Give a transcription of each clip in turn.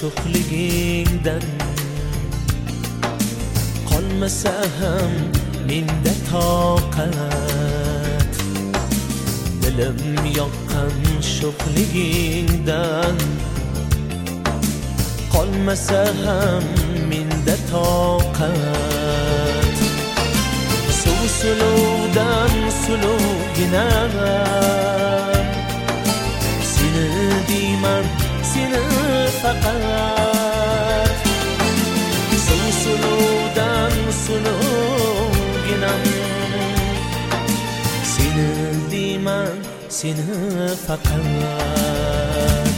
sho'xligingdan qolmasa ham menda toqat. Dilim yoqqan sho'xligingdan qolmasa ham menda toqat. Suv suluvdan suluvgina seni deyman, seni faqat. Suv suluvdan suluvgina seni deyman, seni faqat.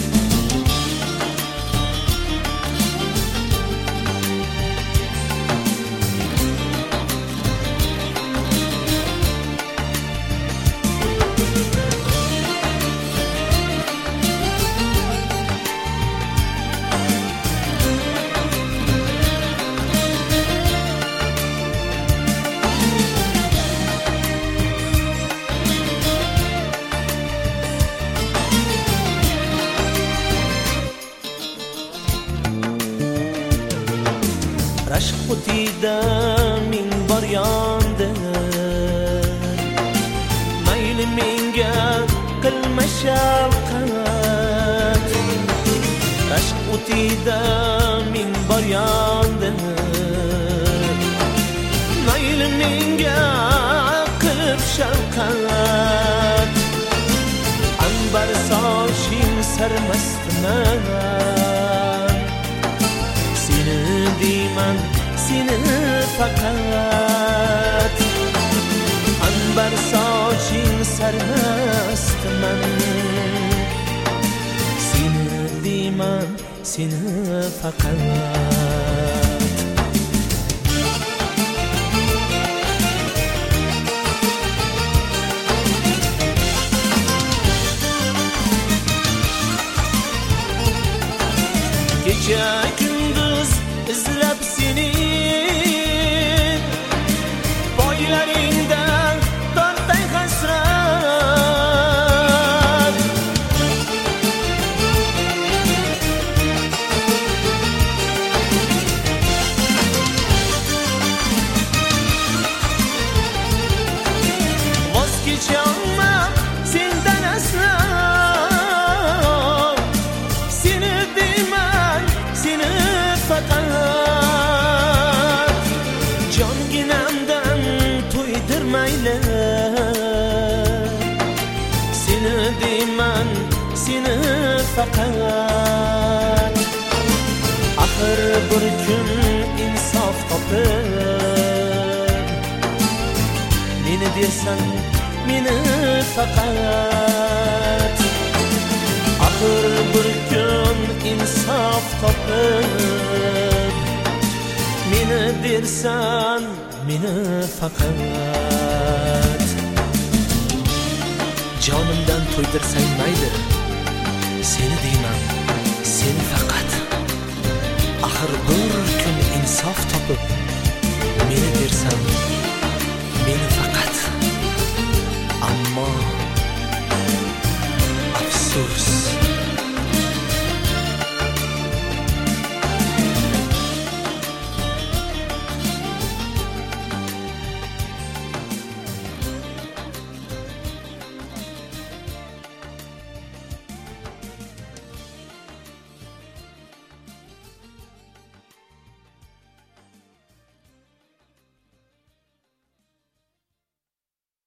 Rashq o'tida ming bor yondim, mayli menga qilma shafqat. Rashq o'tida ming bor yondim, mayli menga qilib shafqat. Anbar soching sarmastman, seni deyman, seni faqat. Anbar soching sarmastman, seni deyman, seni faqat. Kecha gündüz izlab seni, boylaringdan tortay hasrat. Voz kecholmam sendan aslo, seni deyman, seni faqat. Jonginamdan to'ydirmayli, seni deyman, seni faqat. Axir bir kun insof topib meni dersan, meni faqat. Axir bir kun insof topib meni dersan, meni faqat. Jonimdan to'ydirsang mayli, seni deyman, seni faqat. Axir bir kun insof topib